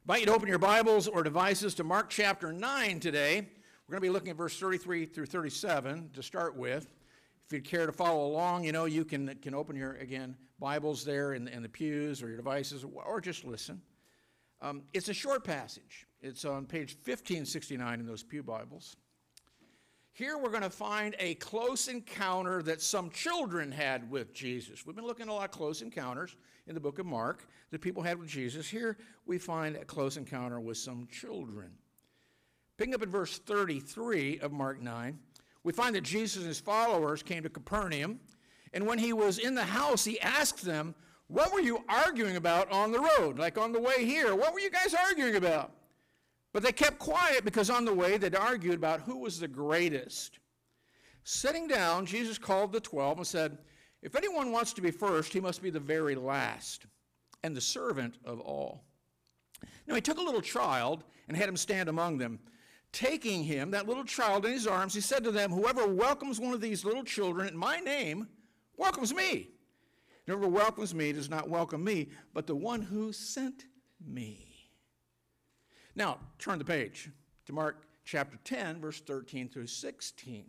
I invite you to open your Bibles or devices to Mark chapter 9 today. We're going to be looking at verse 33 through 37 to start with. If you'd care to follow along, you can open your, Bibles there in the pews or your devices, or just listen. It's a short passage. It's on page 1569 in those pew Bibles. Here we're going to find a close encounter that some children had with Jesus. We've been looking at a lot of close encounters in the book of Mark that people had with Jesus. Here we find a close encounter with some children. Picking up in verse 33 of Mark 9, we find that Jesus and his followers came to Capernaum, and when he was in the house, he asked them, "What were you arguing about on the road?" Like on the way here, what were you guys arguing about? But they kept quiet because on the way they'd argued about who was the greatest. Sitting down, Jesus called the 12 and said, "If anyone wants to be first, he must be the very last and the servant of all." Now he took a little child and had him stand among them. Taking him, that little child, in his arms, he said to them, "Whoever welcomes one of these little children in my name welcomes me. Whoever welcomes me does not welcome me, but the one who sent me." Now, turn the page to Mark chapter 10, verse 13 through 16.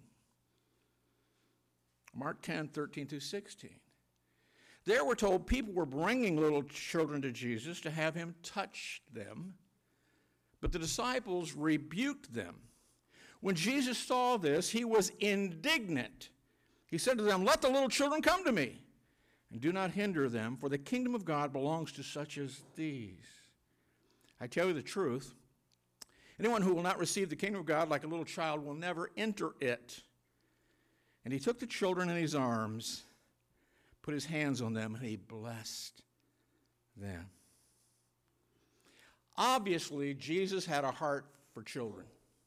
Mark 10, 13 through 16. There we're told people were bringing little children to Jesus to have him touch them, but the disciples rebuked them. When Jesus saw this, he was indignant. He said to them, "Let the little children come to me, and do not hinder them, for the kingdom of God belongs to such as these. I tell you the truth, anyone who will not receive the kingdom of God like a little child will never enter it." And he took the children in his arms, put his hands on them, and he blessed them. Obviously, Jesus had a heart for children.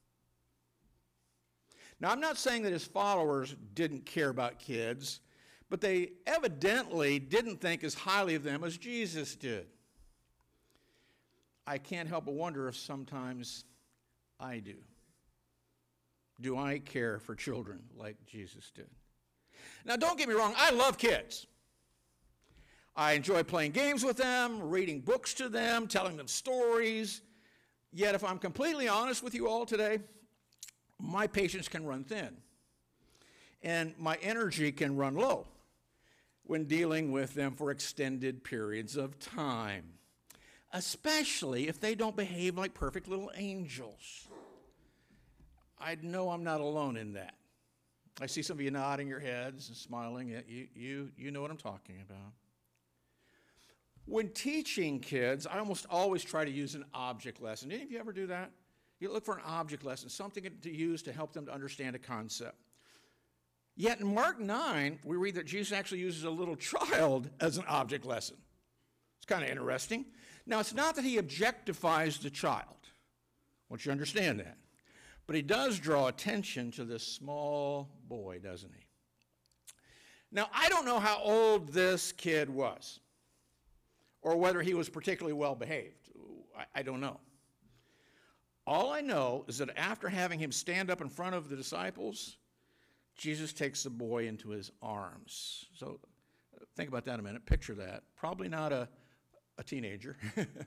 Now, I'm not saying that his followers didn't care about kids, but they evidently didn't think as highly of them as Jesus did. I can't help but wonder if sometimes I do. Do I care for children like Jesus did? Now, don't get me wrong, I love kids. I enjoy playing games with them, reading books to them, telling them stories. Yet, if I'm completely honest with you all today, my patience can run thin, and my energy can run low when dealing with them for extended periods of time, especially if they don't behave like perfect little angels. I know I'm not alone in that. I see some of you nodding your heads and smiling. You know what I'm talking about. When teaching kids, I almost always try to use an object lesson. Any of you ever do that? You look for an object lesson, something to use to help them to understand a concept. Yet in Mark 9, we read that Jesus actually uses a little child as an object lesson. It's kind of interesting. Now, it's not that he objectifies the child. I want you to understand that. But he does draw attention to this small boy, doesn't he? Now, I don't know how old this kid was, or whether he was particularly well behaved. I don't know. All I know is that after having him stand up in front of the disciples, Jesus takes the boy into his arms. So think about that a minute. Picture that. Probably not a teenager.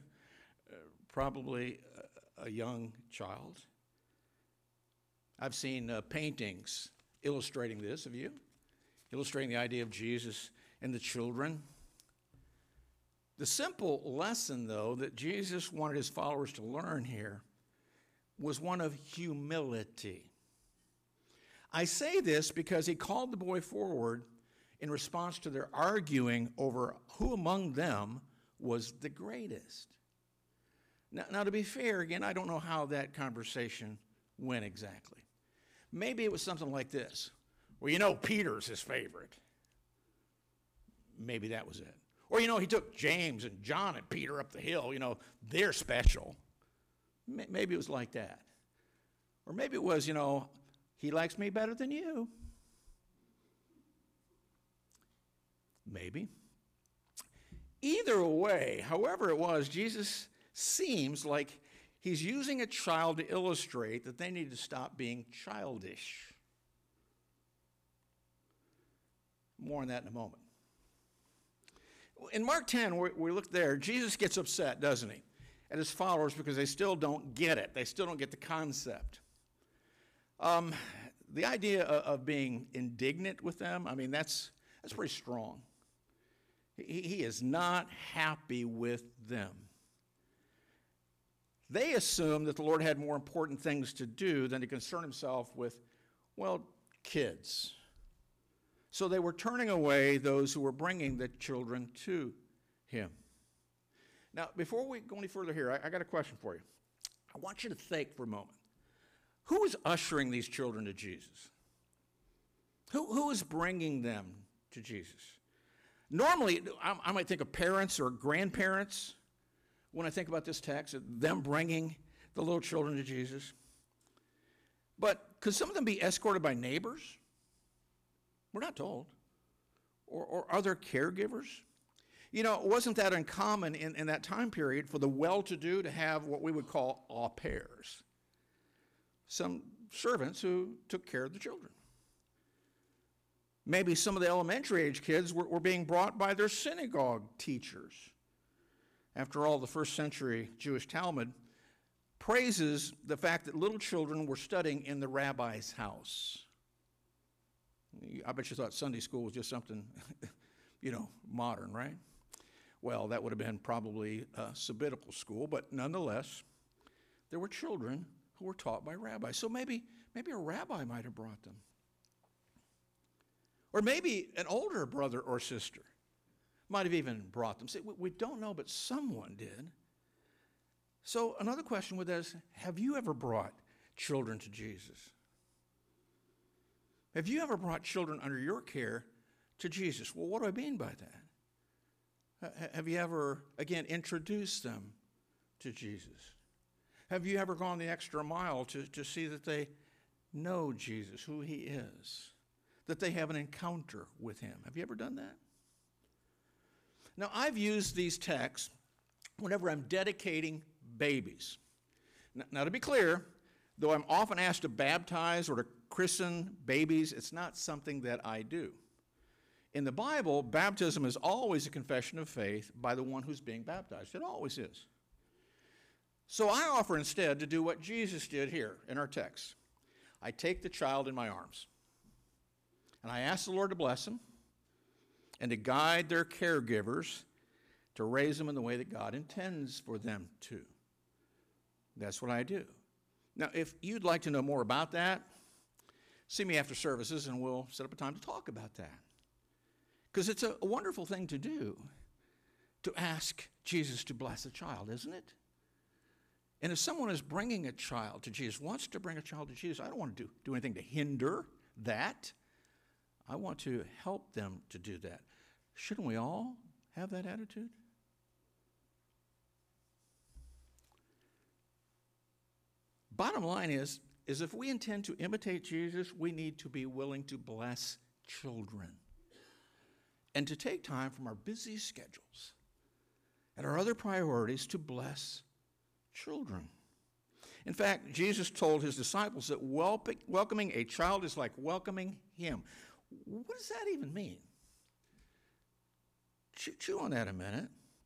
Probably a young child. I've seen paintings illustrating this, have you? Illustrating the idea of Jesus and the children. The simple lesson, though, that Jesus wanted his followers to learn here was one of humility. I say this because he called the boy forward in response to their arguing over who among them was the greatest. Now, to be fair, again, I don't know how that conversation went exactly. Maybe it was something like this. Well, Peter's his favorite. Maybe that was it. Or, he took James and John and Peter up the hill. They're special. Maybe it was like that. Or maybe it was, he likes me better than you. Maybe. Either way, however it was, Jesus seems like he's using a child to illustrate that they need to stop being childish. More on that in a moment. In Mark 10, we look there, Jesus gets upset, doesn't he? at his followers because they still don't get it. They still don't get the concept. The idea of being indignant with them, I mean, that's pretty strong. He is not happy with them. They assumed that the Lord had more important things to do than to concern himself with, well, kids. So they were turning away those who were bringing the children to him. Now, before we go any further here, I got a question for you. I want you to think for a moment. Who is ushering these children to Jesus? Who is bringing them to Jesus? Normally, I might think of parents or grandparents when I think about this text, them bringing the little children to Jesus. But could some of them be escorted by neighbors? We're not told. Or other caregivers? You know, it wasn't that uncommon in that time period for the well-to-do to have what we would call au pairs. Some servants who took care of the children. Maybe some of the elementary age kids were being brought by their synagogue teachers. After all, the first century Jewish Talmud praises the fact that little children were studying in the rabbi's house. I bet you thought Sunday school was just something, modern, right? Well, that would have been probably a sabbatical school, but nonetheless, there were children who were taught by rabbis. So maybe a rabbi might have brought them. Or maybe an older brother or sister might have even brought them. See, we don't know, but someone did. So another question with that is, have you ever brought children to Jesus? Have you ever brought children under your care to Jesus? Well, what do I mean by that? Have you ever, again, introduced them to Jesus? Have you ever gone the extra mile to see that they know Jesus, who he is, that they have an encounter with him? Have you ever done that? Now, I've used these texts whenever I'm dedicating babies. Now, to be clear, though I'm often asked to baptize or to christen babies, it's not something that I do. In the Bible, baptism is always a confession of faith by the one who's being baptized. It always is. So I offer instead to do what Jesus did here in our text. I take the child in my arms, and I ask the Lord to bless them and to guide their caregivers to raise them in the way that God intends for them to. That's what I do. Now, if you'd like to know more about that, see me after services and we'll set up a time to talk about that. Because it's a wonderful thing to do, to ask Jesus to bless a child, isn't it? And if someone is bringing a child to Jesus, wants to bring a child to Jesus, I don't want to do anything to hinder that. I want to help them to do that. Shouldn't we all have that attitude? Bottom line is if we intend to imitate Jesus, we need to be willing to bless children and to take time from our busy schedules and our other priorities to bless children. In fact, Jesus told his disciples that welcoming a child is like welcoming him. What does that even mean? Chew on that a minute.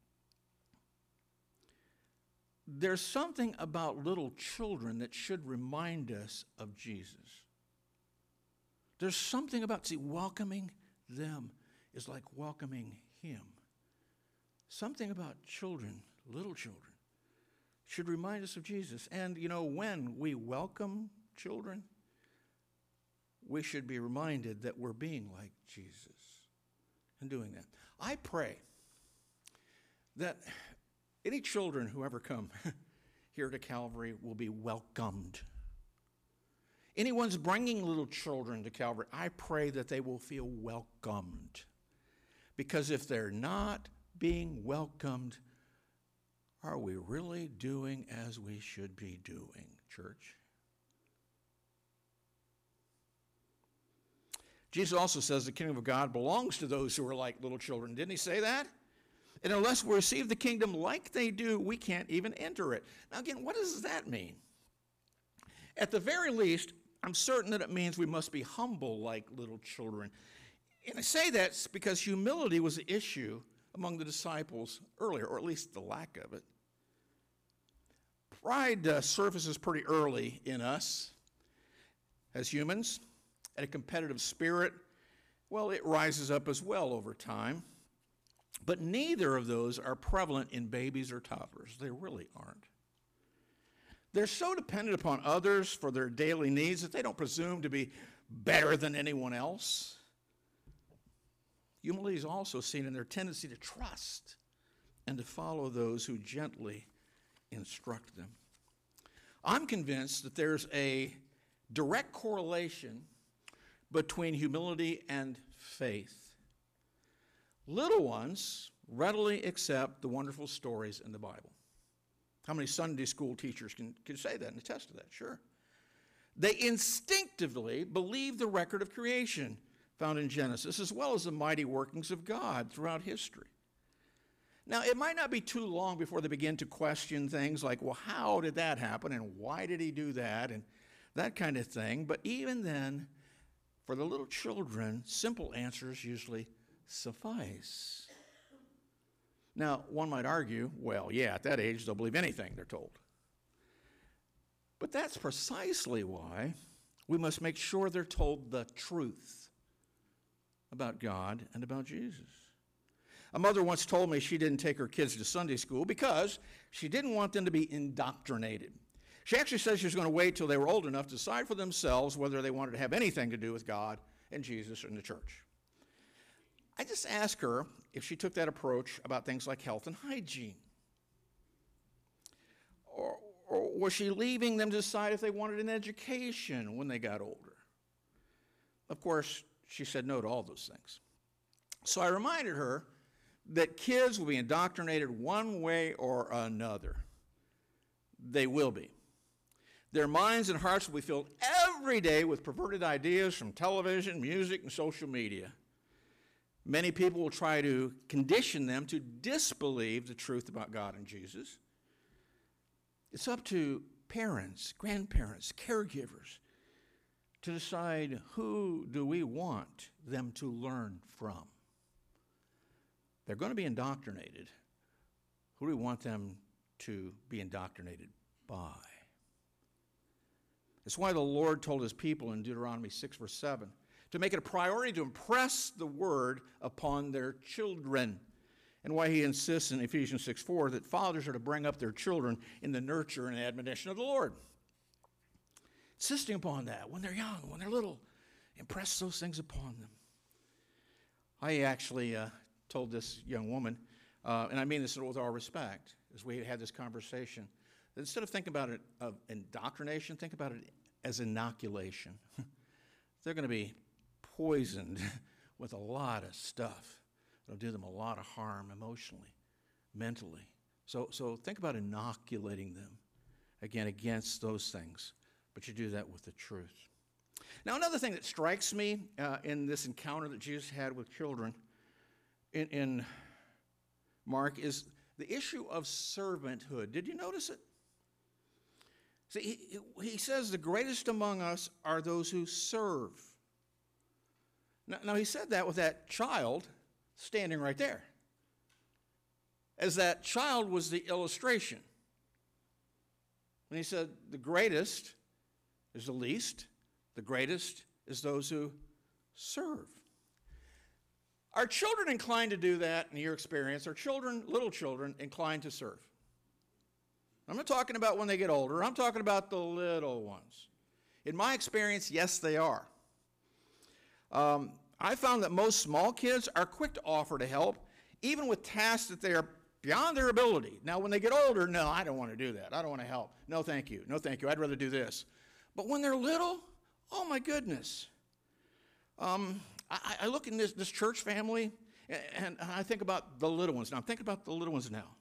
There's something about little children that should remind us of Jesus. There's something about, welcoming them is like welcoming him. Something about children, little children, should remind us of Jesus. And, when we welcome children, we should be reminded that we're being like Jesus and doing that. I pray that any children who ever come here to Calvary will be welcomed. Anyone's bringing little children to Calvary, I pray that they will feel welcomed. Because if they're not being welcomed, are we really doing as we should be doing, church? Jesus also says the kingdom of God belongs to those who are like little children. Didn't he say that? And unless we receive the kingdom like they do, we can't even enter it. Now again, what does that mean? At the very least, I'm certain that it means we must be humble like little children. And I say that because humility was an issue among the disciples earlier, or at least the lack of it. Pride surfaces pretty early in us as humans. And a competitive spirit, well, it rises up as well over time. But neither of those are prevalent in babies or toddlers. They really aren't. They're so dependent upon others for their daily needs that they don't presume to be better than anyone else. Humility is also seen in their tendency to trust and to follow those who gently instruct them. I'm convinced that there's a direct correlation between humility and faith. Little ones readily accept the wonderful stories in the Bible. How many Sunday school teachers can say that and attest to that? Sure. They instinctively believe the record of creation found in Genesis, as well as the mighty workings of God throughout history. Now, it might not be too long before they begin to question things like, well, how did that happen, and why did he do that, and that kind of thing. But even then, for the little children, simple answers usually suffice. Now, one might argue, well, yeah, at that age, they'll believe anything they're told. But that's precisely why we must make sure they're told the truth about God and about Jesus. A mother once told me she didn't take her kids to Sunday school because she didn't want them to be indoctrinated. She actually said she was going to wait till they were old enough to decide for themselves whether they wanted to have anything to do with God and Jesus and the church. I just asked her if she took that approach about things like health and hygiene. Or was she leaving them to decide if they wanted an education when they got older? Of course, she said no to all those things. So I reminded her that kids will be indoctrinated one way or another. They will be. Their minds and hearts will be filled every day with perverted ideas from television, music, and social media. Many people will try to condition them to disbelieve the truth about God and Jesus. It's up to parents, grandparents, caregivers to decide who do we want them to learn from. They're going to be indoctrinated. Who do we want them to be indoctrinated by? That's why the Lord told his people in Deuteronomy 6, verse 7, to make it a priority to impress the word upon their children. And why he insists in Ephesians 6:4 that fathers are to bring up their children in the nurture and admonition of the Lord. Insisting upon that when they're young, when they're little, impress those things upon them. I actually told this young woman, and I mean this with all respect, as we had this conversation, that instead of thinking about it of indoctrination, think about it as inoculation. They're going to be poisoned with a lot of stuff. It'll do them a lot of harm emotionally, mentally. So think about inoculating them, again, against those things. But you do that with the truth. Now, another thing that strikes me in this encounter that Jesus had with children in Mark is the issue of servanthood. Did you notice it? See, he says the greatest among us are those who serve. Now, he said that with that child standing right there, as that child was the illustration. And he said the greatest is the least, the greatest is those who serve. Are children inclined to do that in your experience? Are children, little children, inclined to serve? I'm not talking about when they get older. I'm talking about the little ones. In my experience, yes, they are. I found that most small kids are quick to offer to help, even with tasks that they are beyond their ability. Now, when they get older, no, I don't want to do that. I don't want to help. No, thank you. No, thank you. I'd rather do this. But when they're little, oh, my goodness. I look in this church family, and I think about the little ones. Now, I'm thinking about the little ones now.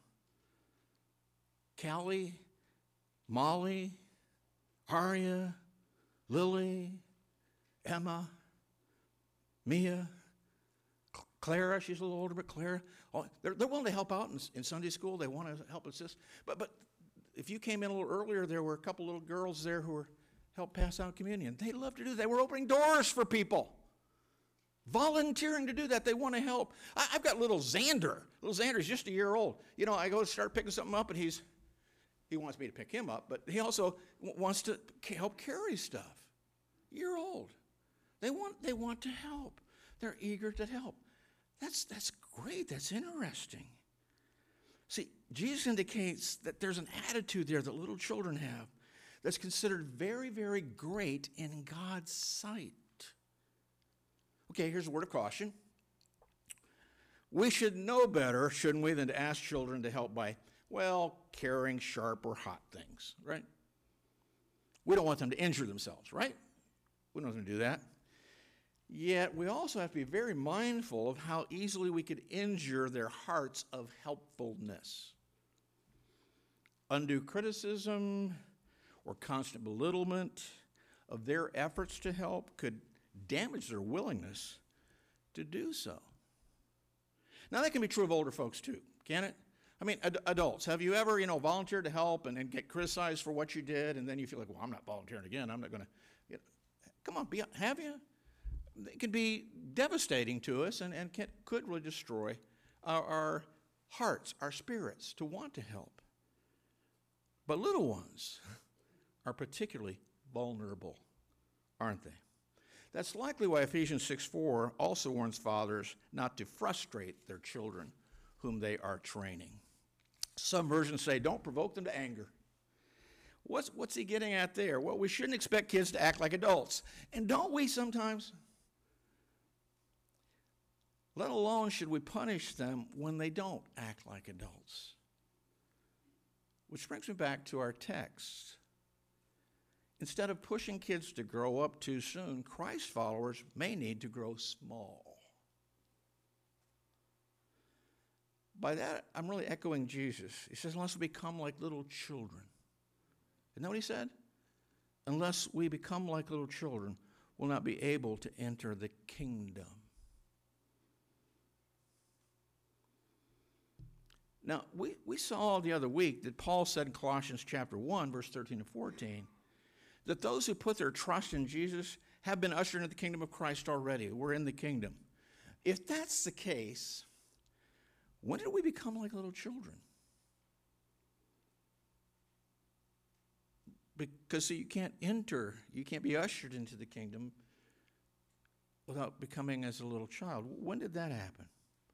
Callie, Molly, Aria, Lily, Emma, Mia, Clara, she's a little older, but Clara, they're willing to help out in Sunday school. They want to help assist. But if you came in a little earlier, there were a couple little girls there who were helped pass out communion. They love to do that. They were opening doors for people, volunteering to do that. They want to help. I've got little Xander. Little Xander's just a year old. You know, I go to start picking something up, and he's he wants me to pick him up, but he also wants to help carry stuff. Year old. They want to help. They're eager to help. That's great. That's interesting. See, Jesus indicates that there's an attitude there that little children have that's considered very, very great in God's sight. Okay, here's a word of caution. We should know better, shouldn't we, than to ask children to help by, well, carrying sharp or hot things, right? We don't want them to injure themselves, right? We don't want them to do that. Yet we also have to be very mindful of how easily we could injure their hearts of helpfulness. Undue criticism or constant belittlement of their efforts to help could damage their willingness to do so. Now, that can be true of older folks too, can it? I mean, adults, have you ever, volunteered to help and get criticized for what you did, and then you feel like, well, I'm not volunteering again. I'm not going to, come on, have you? It can be devastating to us and could really destroy our hearts, our spirits to want to help. But little ones are particularly vulnerable, aren't they? That's likely why Ephesians 6:4 also warns fathers not to frustrate their children whom they are training. Some versions say, don't provoke them to anger. What's he getting at there? Well, we shouldn't expect kids to act like adults. And don't we sometimes? Let alone should we punish them when they don't act like adults. Which brings me back to our text. Instead of pushing kids to grow up too soon, Christ followers may need to grow small. By that, I'm really echoing Jesus. He says, unless we become like little children. Isn't that what he said? Unless we become like little children, we'll not be able to enter the kingdom. Now, we saw the other week that Paul said in Colossians chapter 1, verse 13 and 14, that those who put their trust in Jesus have been ushered into the kingdom of Christ already. We're in the kingdom. If that's the case, when did we become like little children? Because see, you can't be ushered into the kingdom without becoming as a little child. When did that happen?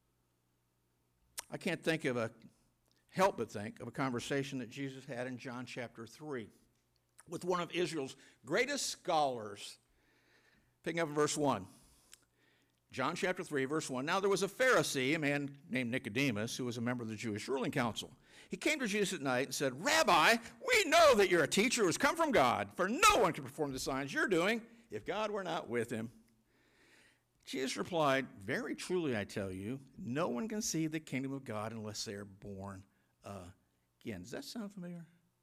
I can't help but think of a conversation that Jesus had in John chapter 3 with one of Israel's greatest scholars. Picking up in verse 1. John chapter 3, verse 1. Now there was a Pharisee, a man named Nicodemus, who was a member of the Jewish ruling council. He came to Jesus at night and said, Rabbi, we know that you're a teacher who has come from God, for no one can perform the signs you're doing if God were not with him. Jesus replied, very truly I tell you, no one can see the kingdom of God unless they are born again. Does that sound familiar?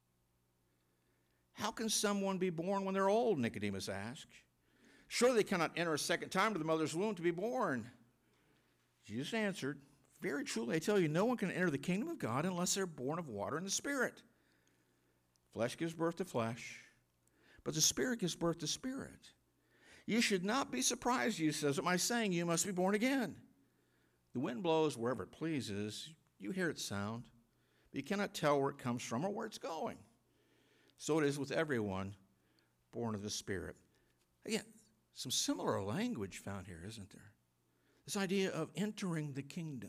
How can someone be born when they're old? Nicodemus asked. Surely they cannot enter a second time to the mother's womb to be born. Jesus answered, very truly I tell you, no one can enter the kingdom of God unless they're born of water and the Spirit. Flesh gives birth to flesh, but the Spirit gives birth to spirit. You should not be surprised, Jesus says, at my saying you must be born again. The wind blows wherever it pleases. You hear its sound, but you cannot tell where it comes from or where it's going. So it is with everyone born of the Spirit. Again, some similar language found here, isn't there? This idea of entering the kingdom.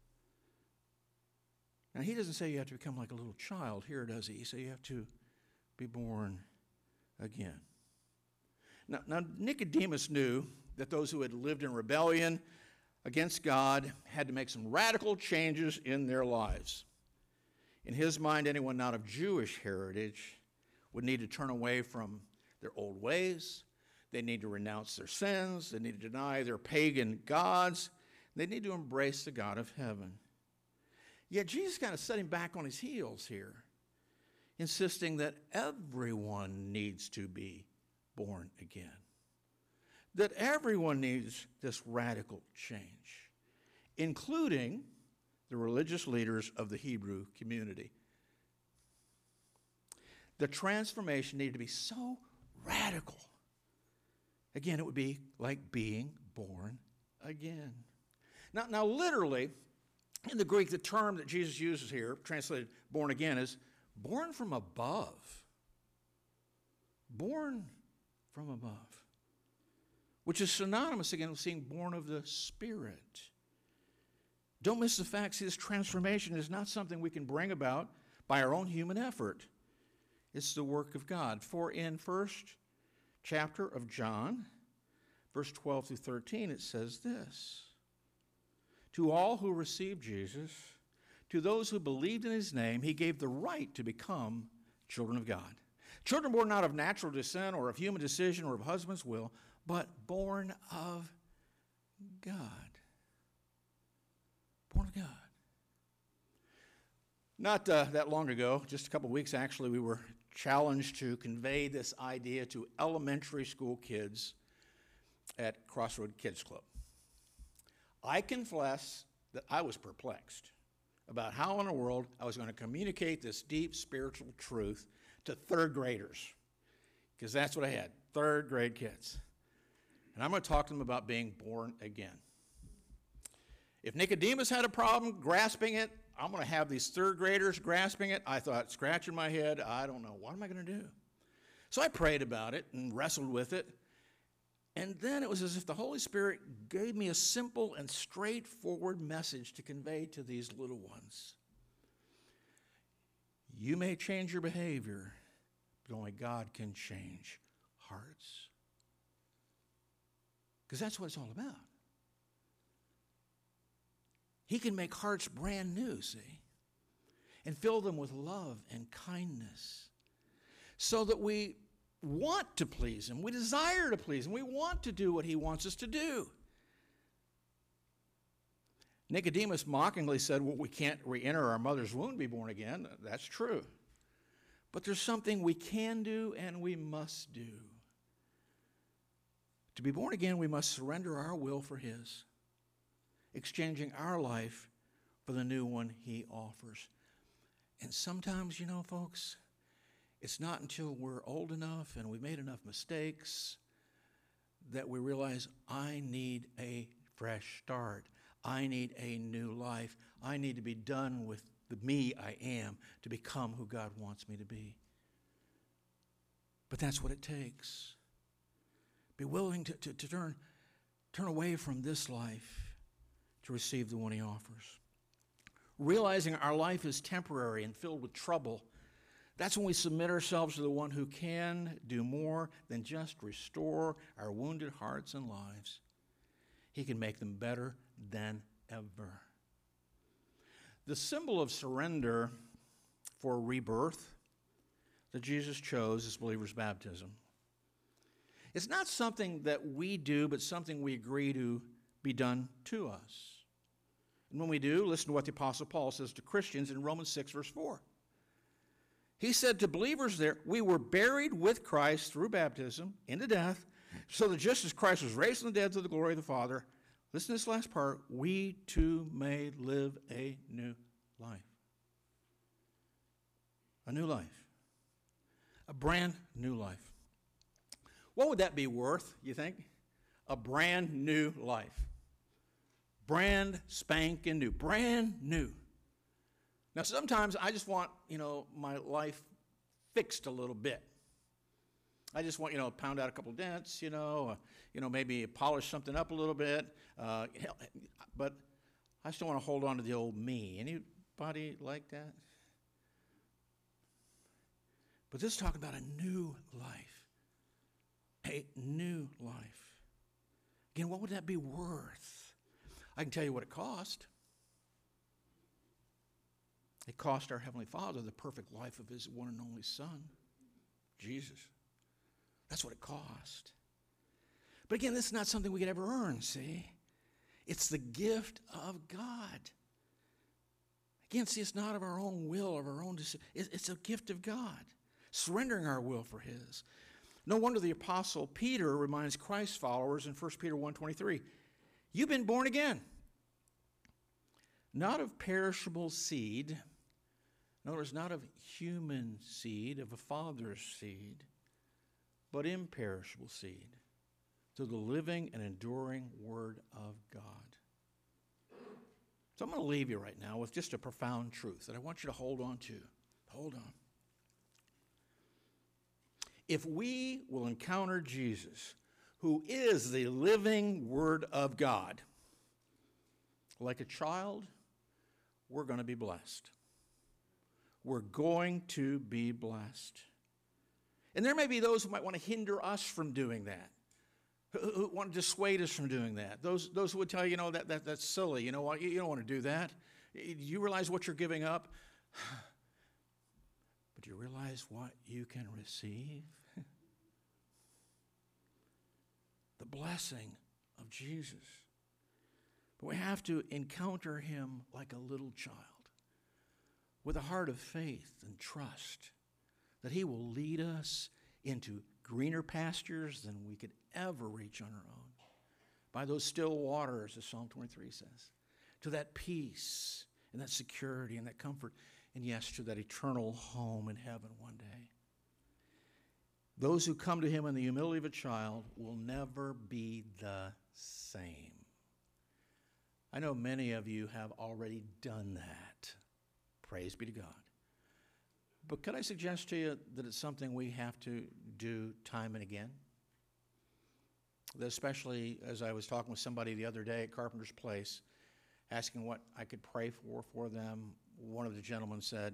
Now, he doesn't say you have to become like a little child here, does he? He says you have to be born again. Now, Nicodemus knew that those who had lived in rebellion against God had to make some radical changes in their lives. In his mind, anyone not of Jewish heritage would need to turn away from their old ways. They need to renounce their sins. They need to deny their pagan gods. They need to embrace the God of heaven. Yet Jesus kind of set him back on his heels here, insisting that everyone needs to be born again. That everyone needs this radical change, including the religious leaders of the Hebrew community. The transformation needed to be so radical. Again, it would be like being born again. Now literally, in the Greek, the term that Jesus uses here, translated born again, is born from above. Born from above. Which is synonymous, again, with being born of the Spirit. Don't miss the fact, see, this transformation is not something we can bring about by our own human effort. It's the work of God. For in first chapter of John, verse 12 through 13, it says this: to all who received Jesus, to those who believed in his name, he gave the right to become children of God. Children born not of natural descent or of human decision or of husband's will, but born of God. Born of God. Not that long ago, just a couple of weeks actually, we were challenged to convey this idea to elementary school kids at Crossroad Kids Club. I confess that I was perplexed about how in the world I was going to communicate this deep spiritual truth to third graders, because that's what I had, third grade kids. And I'm going to talk to them about being born again. If Nicodemus had a problem grasping it, I'm going to have these third graders grasping it. I thought, scratching my head, I don't know, what am I going to do? So I prayed about it and wrestled with it. And then it was as if the Holy Spirit gave me a simple and straightforward message to convey to these little ones. You may change your behavior, but only God can change hearts. Because that's what it's all about. He can make hearts brand new, see, and fill them with love and kindness so that we want to please him, we desire to please him, we want to do what he wants us to do. Nicodemus mockingly said, well, we can't re-enter our mother's womb and be born again. That's true. But there's something we can do and we must do. To be born again, we must surrender our will for his, exchanging our life for the new one he offers. And sometimes, you know, folks, it's not until we're old enough and we've made enough mistakes that we realize I need a fresh start. I need a new life. I need to be done with the me I am to become who God wants me to be. But that's what it takes. Be willing to turn away from this life to receive the one he offers. Realizing our life is temporary and filled with trouble, that's when we submit ourselves to the one who can do more than just restore our wounded hearts and lives. He can make them better than ever. The symbol of surrender for rebirth that Jesus chose is believers' baptism. It's not something that we do, but something we agree to be done to us. And when we do, listen to what the Apostle Paul says to Christians in Romans 6, verse 4. He said to believers there, we were buried with Christ through baptism into death, so that just as Christ was raised from the dead to the glory of the Father, listen to this last part, we too may live a new life. A new life. A brand new life. What would that be worth, you think? A brand new life. Brand spanking new. Brand new. Now, sometimes I just want, my life fixed a little bit. I just want, pound out a couple dents, maybe polish something up a little bit. But I still want to hold on to the old me. Anybody like that? But this is talking about a new life. A new life. Again, what would that be worth? I can tell you what it cost. It cost our Heavenly Father the perfect life of his one and only Son, Jesus. That's what it cost. But again, this is not something we could ever earn, see? It's the gift of God. Again, see, it's not of our own will, of our own decision. It's a gift of God, surrendering our will for his. No wonder the Apostle Peter reminds Christ's followers in 1 Peter 1:23, you've been born again, not of perishable seed, in other words, not of human seed, of a father's seed, but imperishable seed, through the living and enduring Word of God. So I'm going to leave you right now with just a profound truth that I want you to hold on to. Hold on. if we will encounter Jesus, who is the living Word of God, like a child, we're going to be blessed. We're going to be blessed. And there may be those who might want to hinder us from doing that, who want to dissuade us from doing that. Those who would tell you, that's silly. You know what? You don't want to do that. Do you realize what you're giving up? But do you realize what you can receive? The blessing of Jesus. But we have to encounter him like a little child, with a heart of faith and trust that he will lead us into greener pastures than we could ever reach on our own, by those still waters, as Psalm 23 says, to that peace and that security and that comfort, and yes, to that eternal home in heaven one day. Those who come to him in the humility of a child will never be the same. I know many of you have already done that. Praise be to God. But could I suggest to you that it's something we have to do time and again? That especially as I was talking with somebody the other day at Carpenter's Place, asking what I could pray for them, one of the gentlemen said,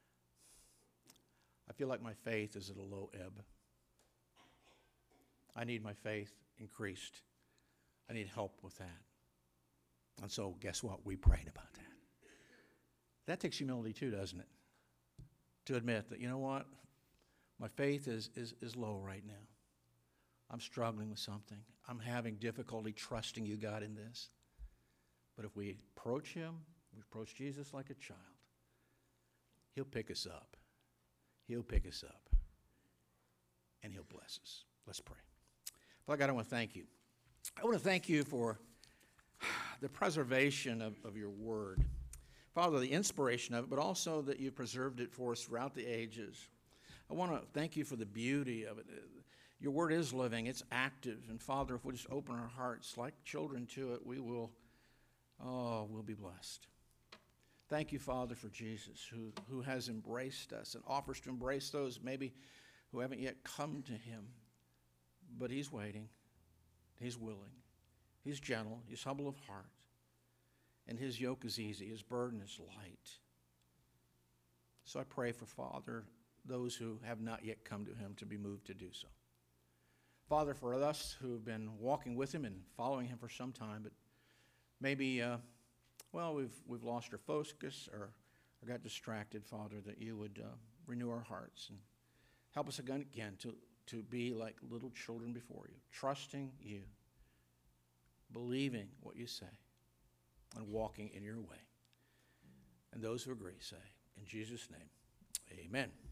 I feel like my faith is at a low ebb. I need my faith increased. I need help with that. And so guess what? We prayed about that. That takes humility too, doesn't it? To admit that, you know what? My faith is low right now. I'm struggling with something. I'm having difficulty trusting you, God, in this. But if we approach him, we approach Jesus like a child, he'll pick us up. He'll pick us up. And he'll bless us. Let's pray. Father God, I want to thank you. I want to thank you for the preservation of your word. Father, the inspiration of it, but also that you've preserved it for us throughout the ages. I want to thank you for the beauty of it. Your word is living. It's active. And Father, if we just open our hearts like children to it, we'll be blessed. Thank you, Father, for Jesus, who has embraced us and offers to embrace those maybe who haven't yet come to him. But he's waiting. He's willing. He's gentle. He's humble of heart. And his yoke is easy. His burden is light. So I pray for, Father, those who have not yet come to him to be moved to do so. Father, for us who have been walking with him and following him for some time, but maybe, we've lost our focus or got distracted, Father, that you would renew our hearts and help us again to be like little children before you, trusting you, believing what you say, and walking in your way. And those who agree say, in Jesus' name, amen.